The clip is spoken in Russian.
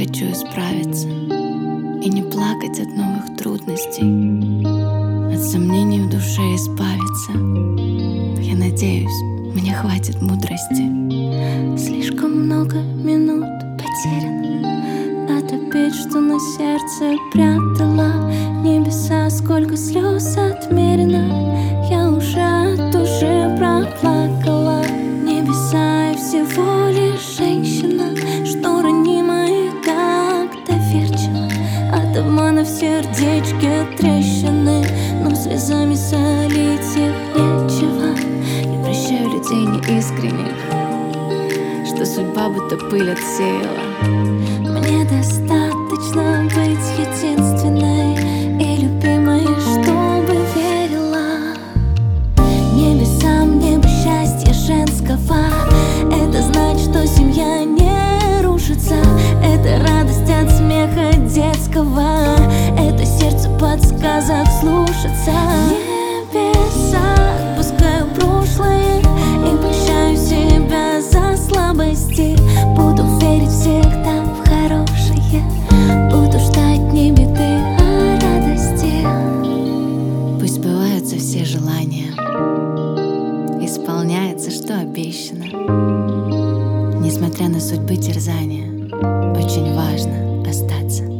хочу исправиться и не плакать от новых трудностей, от сомнений в душе избавиться. Я надеюсь, мне хватит мудрости. Слишком много минут потеряно, отопеть, что на сердце прятала. Небеса, сколько слез отмерено, я уже от души проплакала. Небеса, я всего лишь женщина, что ранима и как доверчива. От обмана в сердечке трещины, но слезами солить их нечего. Не прощаю людей неискренних, что судьба будто пыль отсеяла. Мне достаточно быть единственной и любимой, чтобы верила. Небесам небо счастья женского, это значит, что семья не рушится. Это радость от смеха детского, это сердце подсказок слушаться. Небеса, отпускаю прошлое и прощаю себя за слабости. Буду верить всегда в хорошее, буду ждать не беды, а радости. Пусть сбываются все желания, исполняется, что обещано. Несмотря на судьбы терзания, очень важно остаться.